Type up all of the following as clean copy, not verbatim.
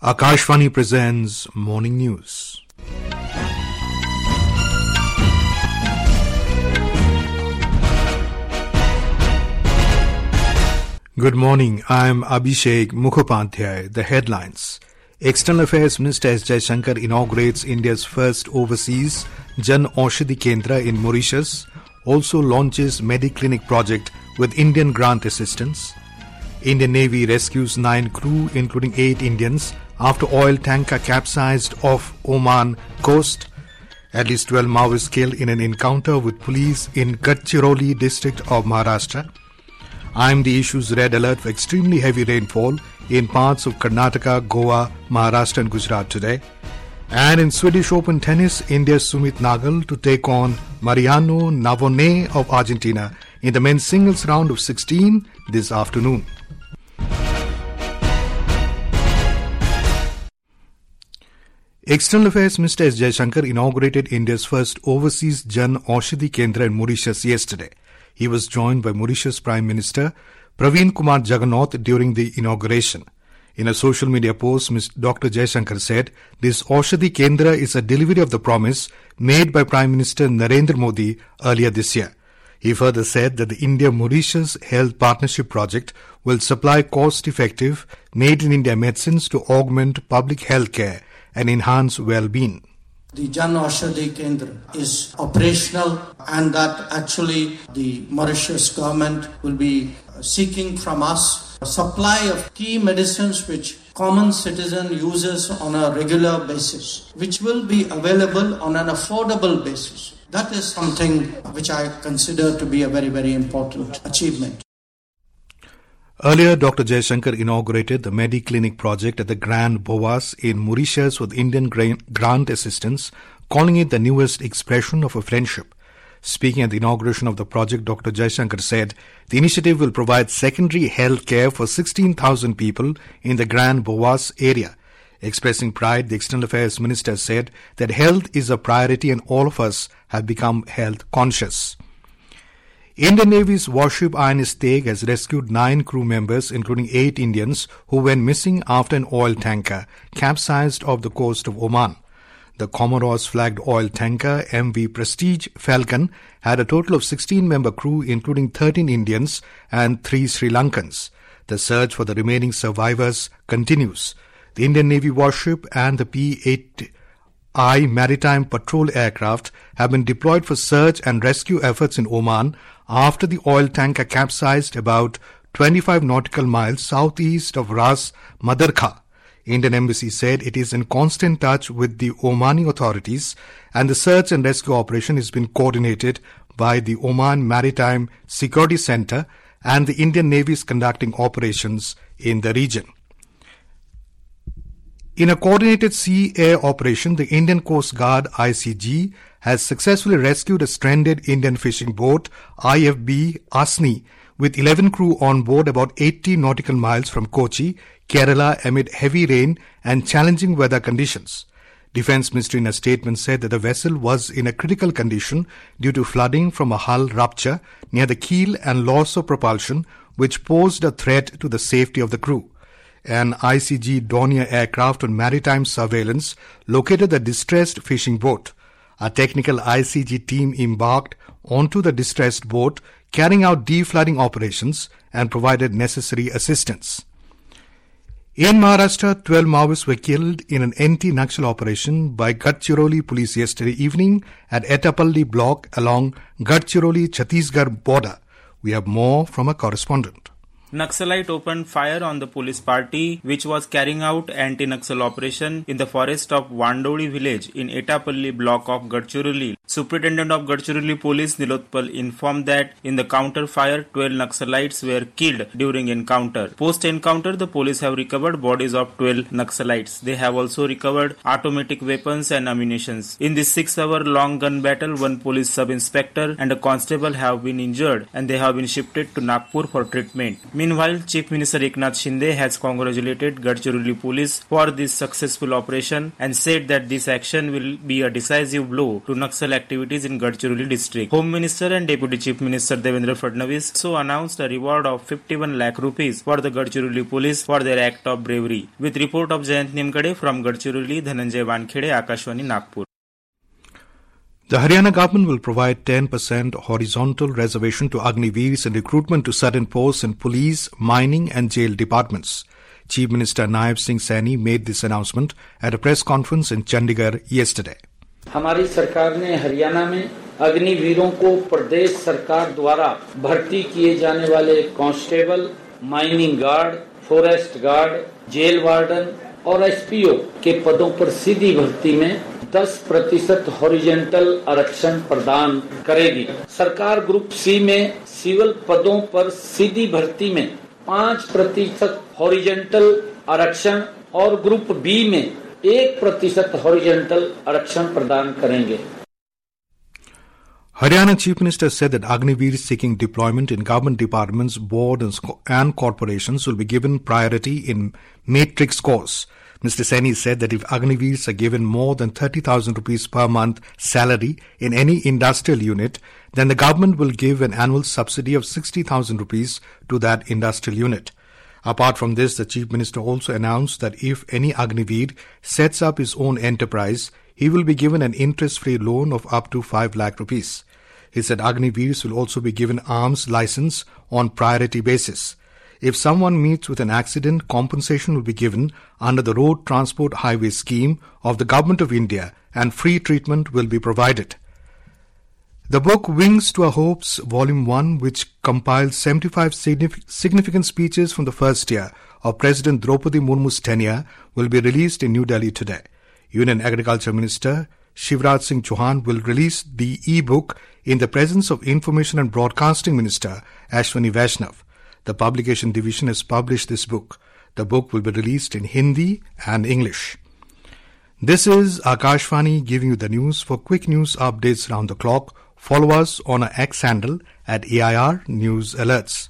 Akashvani presents Morning News. Good morning, I am Abhishek Mukhopadhyay. The headlines. External Affairs Minister S. Jaishankar inaugurates India's first overseas Jan Aushadhi Kendra in Mauritius, also launches Mediclinic project with Indian grant assistance. Indian Navy rescues 9 crew including 8 Indians after oil tanker capsized off Oman coast. At least 12 Maoists killed in an encounter with police in Gadchiroli district of Maharashtra. IMD issues red alert for extremely heavy rainfall in parts of Karnataka, Goa, Maharashtra and Gujarat today. And in Swedish Open tennis, India's Sumit Nagal to take on Mariano Navone of Argentina in the men's singles round of 16 this afternoon. External Affairs Minister S. Jaishankar inaugurated India's first overseas Jan Aushadhi Kendra in Mauritius yesterday. He was joined by Mauritius Prime Minister Praveen Kumar Jagannath during the inauguration. In a social media post, Dr. Jaishankar said, "This Aushadhi Kendra is a delivery of the promise made by Prime Minister Narendra Modi earlier this year." He further said that the India-Mauritius Health Partnership Project will supply cost-effective, made-in-India medicines to augment public health care and enhance well-being. The Jan Aushadhi Kendra is operational, and that actually the Mauritius government will be seeking from us a supply of key medicines which common citizen uses on a regular basis, which will be available on an affordable basis. That is something which I consider to be a very, very important achievement. Earlier, Dr. Jaishankar inaugurated the Mediclinic project at the Grand Boas in Mauritius with Indian grant assistance, calling it the newest expression of a friendship. Speaking at the inauguration of the project, Dr. Jaishankar said the initiative will provide secondary health care for 16,000 people in the Grand Boas area. Expressing pride, the External Affairs Minister said that health is a priority and all of us have become health conscious. Indian Navy's warship INS Tegh has rescued 9 crew members, including 8 Indians, who went missing after an oil tanker capsized off the coast of Oman. The Comoros-flagged oil tanker MV Prestige Falcon had a total of 16-member crew, including 13 Indians and 3 Sri Lankans. The search for the remaining survivors continues. The Indian Navy warship and the P-8I maritime patrol aircraft have been deployed for search and rescue efforts in Oman after the oil tanker capsized about 25 nautical miles southeast of Ras Madarkha. Indian Embassy said it is in constant touch with the Omani authorities and the search and rescue operation has been coordinated by the Oman Maritime Security Center, and the Indian Navy is conducting operations in the region. In a coordinated sea-air operation, the Indian Coast Guard ICG has successfully rescued a stranded Indian fishing boat IFB Asni with 11 crew on board about 80 nautical miles from Kochi, Kerala amid heavy rain and challenging weather conditions. Defence Ministry in a statement said that the vessel was in a critical condition due to flooding from a hull rupture near the keel and loss of propulsion, which posed a threat to the safety of the crew. An ICG Dornier aircraft on maritime surveillance located the distressed fishing boat. A technical ICG team embarked onto the distressed boat, carrying out deflooding operations and provided necessary assistance. In Maharashtra, 12 Maoists were killed in an anti-Naxal operation by Gadchiroli police yesterday evening at Etapalli block along Gadchiroli-Chhattisgarh border. We have more from a correspondent. Naxalite opened fire on the police party which was carrying out anti-Naxal operation in the forest of Wandoli village in Etapalli block of Gadchiroli. Superintendent of Gadchiroli Police Nilotpal informed that in the counter fire 12 Naxalites were killed during encounter. Post-encounter, the police have recovered bodies of 12 Naxalites. They have also recovered automatic weapons and ammunition. In this 6-hour-long gun battle, 1 police sub-inspector and a constable have been injured and they have been shifted to Nagpur for treatment. Meanwhile, Chief Minister Eknath Shinde has congratulated Gadchiroli police for this successful operation and said that this action will be a decisive blow to Naxal activities in Gadchiroli district. Home Minister and Deputy Chief Minister Devendra Fadnavis also announced a reward of 51 lakh rupees for the Gadchiroli police for their act of bravery. With report of Jayant Nimkade from Gadchiroli, Dhananjay Wankhede, Akashwani, Nagpur. The Haryana government will provide 10% horizontal reservation to Agniveers in recruitment to certain posts in police, mining and jail departments. Chief Minister Naib Singh Saini made this announcement at a press conference in Chandigarh yesterday. हमारी सरकार ने हरियाणा में अग्निवीरों को प्रदेश सरकार द्वारा भर्ती किए जाने वाले constable, mining guard, forest guard, jail warden और एसपीओ के पदों पर सीधी भर्ती में 10% हॉरिजॉन्टल आरक्षण प्रदान करेगी। सरकार ग्रुप सी में सिविल पदों पर सीधी भर्ती में 5% हॉरिजॉन्टल आरक्षण और ग्रुप बी में 1% हॉरिजॉन्टल आरक्षण प्रदान करेंगे। Haryana Chief Minister said that Agniveers seeking deployment in government departments, boards and corporations will be given priority in matrix course. Mr. Saini said that if Agniveers are given more than 30,000 rupees per month salary in any industrial unit, then the government will give an annual subsidy of 60,000 rupees to that industrial unit. Apart from this, the Chief Minister also announced that if any Agniveer sets up his own enterprise, he will be given an interest-free loan of up to 5 lakh rupees. He said Agniveers will also be given arms license on priority basis. If someone meets with an accident, compensation will be given under the Road Transport Highway Scheme of the Government of India and free treatment will be provided. The book Wings to Our Hopes, Volume 1, which compiles 75 significant speeches from the first year of President Draupadi Murmu's tenure, will be released in New Delhi today. Union Agriculture Minister Shivraj Singh Chauhan will release the e-book in the presence of Information and Broadcasting Minister Ashwani Vaishnav. The publication division has published this book. The book will be released in Hindi and English. This is Akashvani giving you the news. For quick news updates round the clock, follow us on our X handle at AIR News Alerts.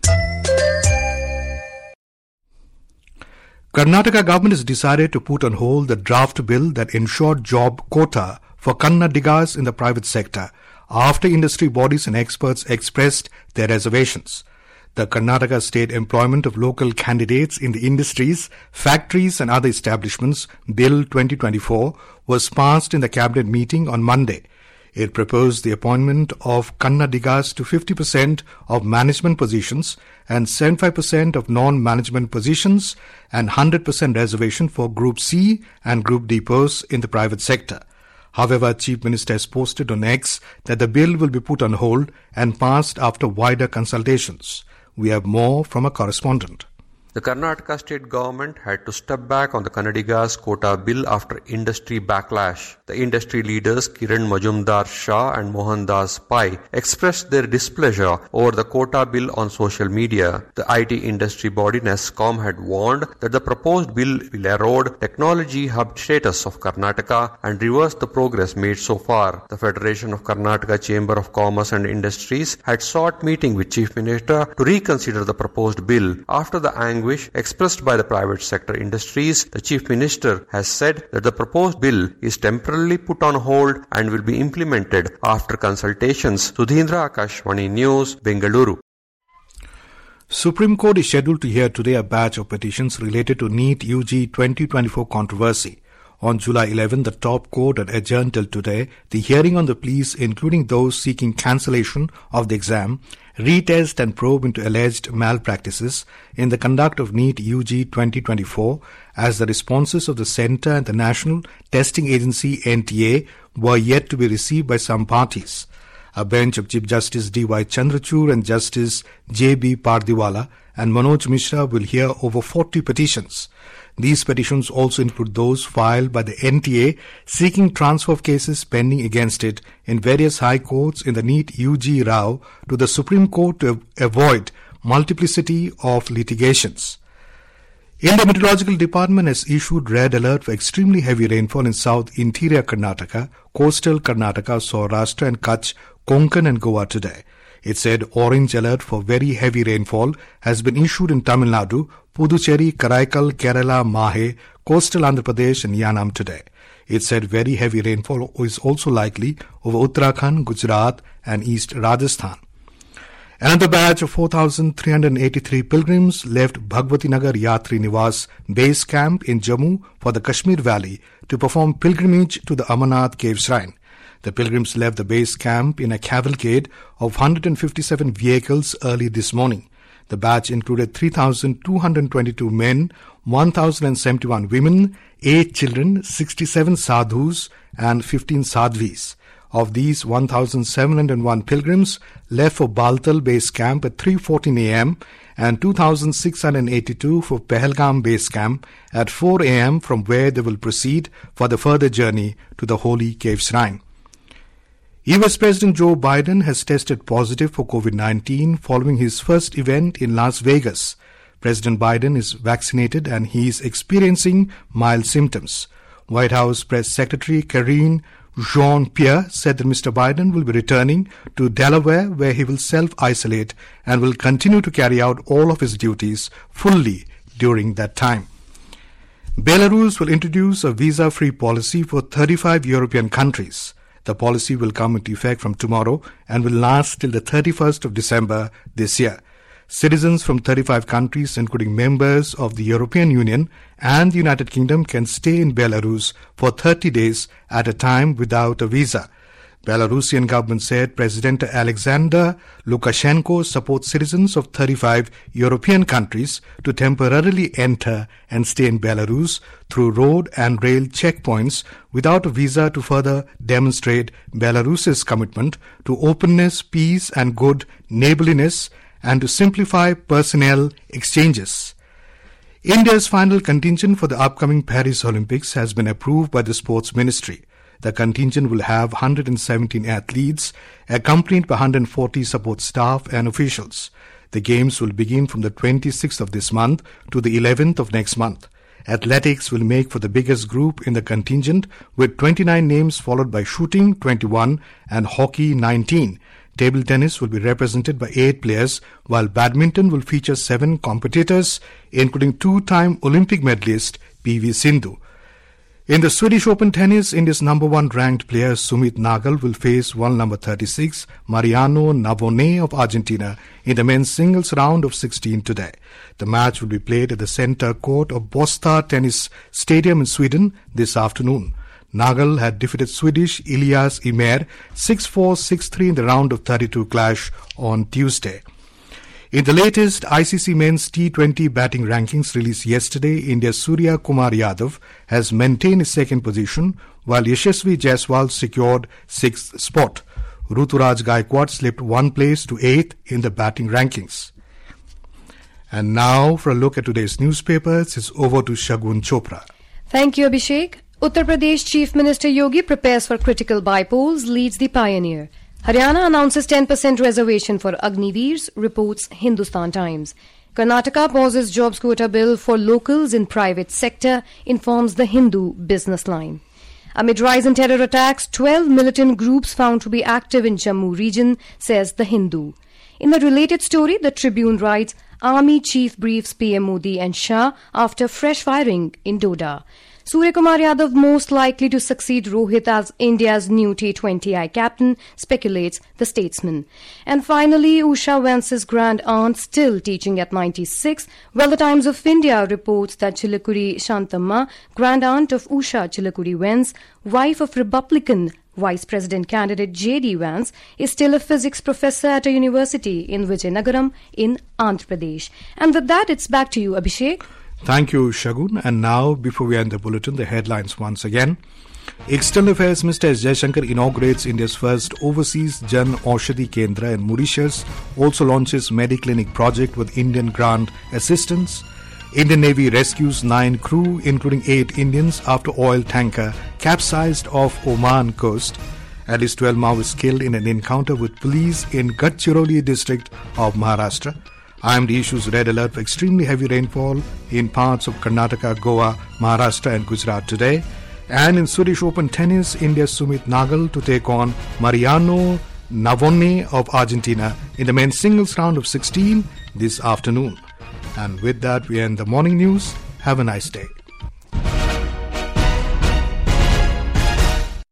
Karnataka government has decided to put on hold the draft bill that ensured job quota for Kannadigas in the private sector after industry bodies and experts expressed their reservations. The Karnataka State Employment of Local Candidates in the Industries, Factories and Other Establishments Bill 2024 was passed in the cabinet meeting on Monday. It proposed the appointment of Kannadigas to 50% of management positions and 75% of non-management positions and 100% reservation for Group C and Group D posts in the private sector. However, Chief Minister has posted on X that the bill will be put on hold and passed after wider consultations. We have more from a correspondent. The Karnataka state government had to step back on the Kannadigas quota bill after industry backlash. The industry leaders Kiran Majumdar Shah and Mohan Das Pai expressed their displeasure over the quota bill on social media. The IT industry body NESCOM had warned that the proposed bill will erode technology hub status of Karnataka and reverse the progress made so far. The Federation of Karnataka Chamber of Commerce and Industries had sought meeting with Chief Minister to reconsider the proposed bill. After the anguish expressed by the private sector industries, the Chief Minister has said that the proposed bill is temporarily put on hold and will be implemented after consultations. Sudhindra, Akashvani News, Bengaluru. Supreme Court is scheduled to hear today a batch of petitions related to NEET UG 2024 controversy. On July 11, the top court had adjourned till today the hearing on the pleas, including those seeking cancellation of the exam, retest and probe into alleged malpractices in the conduct of NEET UG 2024, as the responses of the Centre and the National Testing Agency NTA were yet to be received by some parties. A bench of Chief Justice D.Y. Chandrachud and Justice J.B. Pardiwala and Manoj Mishra will hear over 40 petitions. These petitions also include those filed by the NTA seeking transfer of cases pending against it in various high courts in the NEET UG row to the Supreme Court to avoid multiplicity of litigations. India Meteorological Department has issued red alert for extremely heavy rainfall in south interior Karnataka, coastal Karnataka, Saurashtra and Kutch, Konkan and Goa today. It said orange alert for very heavy rainfall has been issued in Tamil Nadu, Puducherry, Karaikal, Kerala, Mahe, coastal Andhra Pradesh and Yanam today. It said very heavy rainfall is also likely over Uttarakhand, Gujarat and East Rajasthan. Another batch of 4,383 pilgrims left Bhagwati Nagar Yatri Niwas base camp in Jammu for the Kashmir Valley to perform pilgrimage to the Amarnath Cave Shrine. The pilgrims left the base camp in a cavalcade of 157 vehicles early this morning. The batch included 3,222 men, 1,071 women, 8 children, 67 sadhus and 15 sadhvis. Of these, 1,701 pilgrims left for Baltal base camp at 3:14 a.m. and 2,682 for Pahalgam base camp at 4 a.m. from where they will proceed for the further journey to the Holy Cave Shrine. US President Joe Biden has tested positive for COVID-19 following his first event in Las Vegas. President Biden is vaccinated and he is experiencing mild symptoms. White House Press Secretary Karine Jean-Pierre said that Mr. Biden will be returning to Delaware where he will self-isolate and will continue to carry out all of his duties fully during that time. Belarus will introduce a visa-free policy for 35 European countries. The policy will come into effect from tomorrow and will last till the 31st of December this year. Citizens from 35 countries, including members of the European Union and the United Kingdom, can stay in Belarus for 30 days at a time without a visa. Belarusian government said President Alexander Lukashenko supports citizens of 35 European countries to temporarily enter and stay in Belarus through road and rail checkpoints without a visa to further demonstrate Belarus's commitment to openness, peace and good neighborliness and to simplify personnel exchanges. India's final contingent for the upcoming Paris Olympics has been approved by the Sports Ministry. The contingent will have 117 athletes, accompanied by 140 support staff and officials. The games will begin from the 26th of this month to the 11th of next month. Athletics will make for the biggest group in the contingent, with 29 names followed by shooting 21 and hockey 19. Table tennis will be represented by 8 players, while badminton will feature 7 competitors, including two-time Olympic medalist P.V. Sindhu. In the Swedish Open tennis, India's number 1 ranked player Sumit Nagal will face world number 36 Mariano Navone of Argentina in the men's singles round of 16 today. The match will be played at the center court of Båstad Tennis Stadium in Sweden this afternoon. Nagal had defeated Swedish Elias Ymer 6-4, 6-3 in the round of 32 clash on Tuesday. In the latest ICC Men's T20 batting rankings released yesterday, India's Surya Kumar Yadav has maintained his second position, while Yashasvi Jaiswal secured 6th spot. Ruturaj Gaikwad slipped 1 place to 8th in the batting rankings. And now, for a look at today's newspapers, it's over to Shagun Chopra. Thank you, Abhishek. Uttar Pradesh Chief Minister Yogi prepares for critical bypolls, leads the Pioneer. Haryana announces 10% reservation for Agniveers, reports Hindustan Times. Karnataka pauses jobs quota bill for locals in private sector, informs the Hindu business line. Amid rise in terror attacks, 12 militant groups found to be active in Jammu region, says the Hindu. In a related story, the Tribune writes, Army Chief briefs PM Modi and Shah after fresh firing in Doda. Surya Kumar Yadav most likely to succeed Rohit as India's new T20I captain, speculates the Statesman. And finally, Usha Vance's grand aunt still teaching at 96, while the Times of India reports that Chilakuri Shantamma, grand aunt of Usha Chilakuri Vance, wife of Republican Vice President candidate J.D. Vance, is still a physics professor at a university in Vijayanagaram in Andhra Pradesh. And with that, it's back to you, Abhishek. Thank you, Shagun. And now, before we end the bulletin, the headlines once again. External Affairs Minister S. Jaishankar inaugurates India's first overseas Jan Aushadhi Kendra in Mauritius, also launches Mediclinic project with Indian grant assistance. Indian Navy rescues 9 crew, including 8 Indians, after oil tanker capsized off Oman coast. At least 12 Maoists killed in an encounter with police in Gadchiroli district of Maharashtra. IMD issues red alert for extremely heavy rainfall in parts of Karnataka, Goa, Maharashtra and Gujarat today. And in Swedish Open tennis, India's Sumit Nagal to take on Mariano Navone of Argentina in the men's singles round of 16 this afternoon. And with that, we end the morning news. Have a nice day.